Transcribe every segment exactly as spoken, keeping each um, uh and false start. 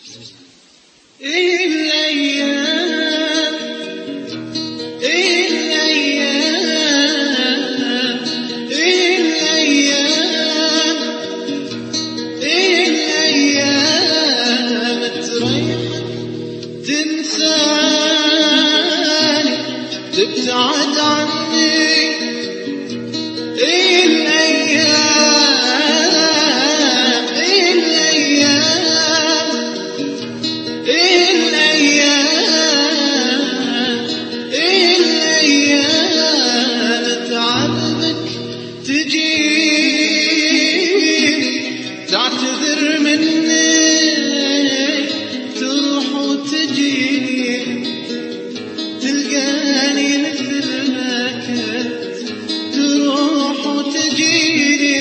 تبتعد عني الأيام الأيام الأيام الأيام تعبك تجيني تعتذر مني تروح وتجيني تلقاني مثل ما كنت تروح وتجيني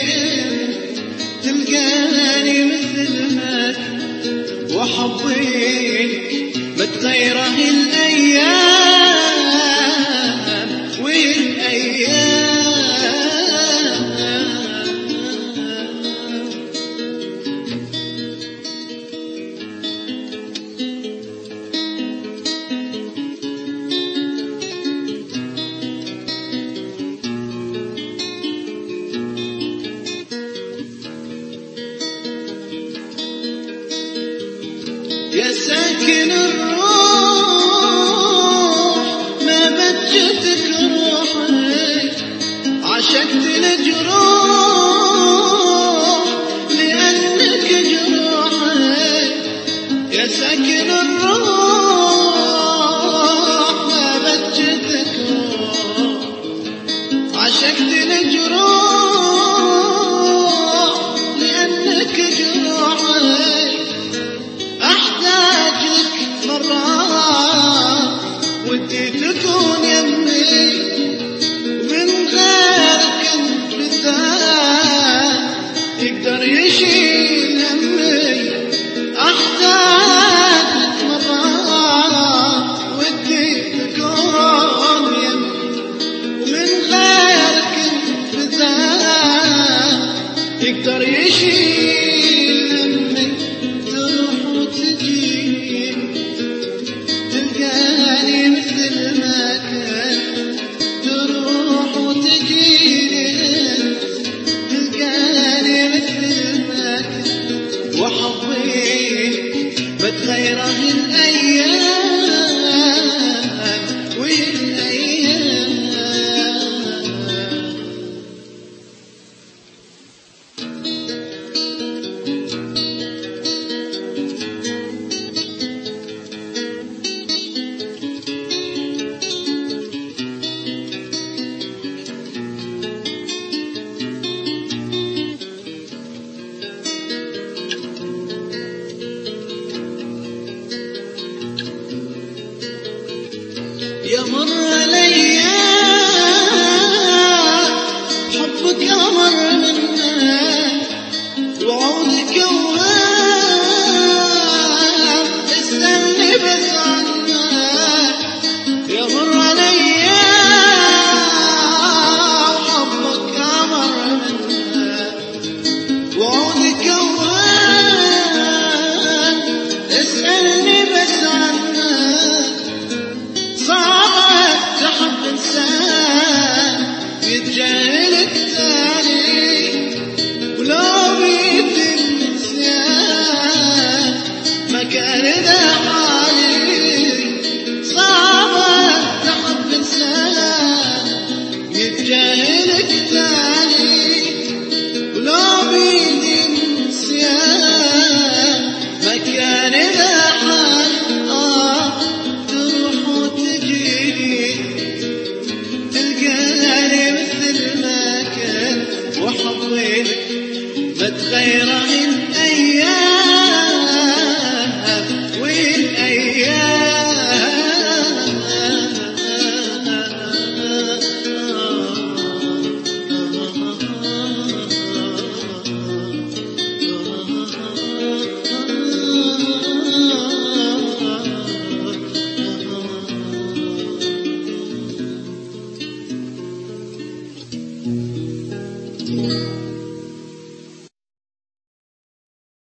تلقاني مثل ما كنت وحبيك متغيره الأيام والأيام يا ساكن الروح ما بجتك روحي عشقت الجروح لأنك جروحي يا ساكن الروح ما بجتك روح عشقت الجروح لأنك جروحي أحتاج لك مرات ودي تكون يمي من غيرك انت بالذات يقدر يشيل همي أحتاج لك مرات ودي تكون يمي ومن غيرك انت بالذات يقدر يشيل همي تروح وتجيني تلقاني مثل ما كنت تروح وتجيني تلقاني مثل ما كنت وحبيك بتغيره الأيام والأيام يمر الأيام حبك أمر منا وعودك أوهام استني بس عنا يمر الأيام حبك أمر منا وعودك أوهام اسألني بس عنا صعب تحب إنسان يتجاهلك تاني ولو بيد النسيان ما كان ذا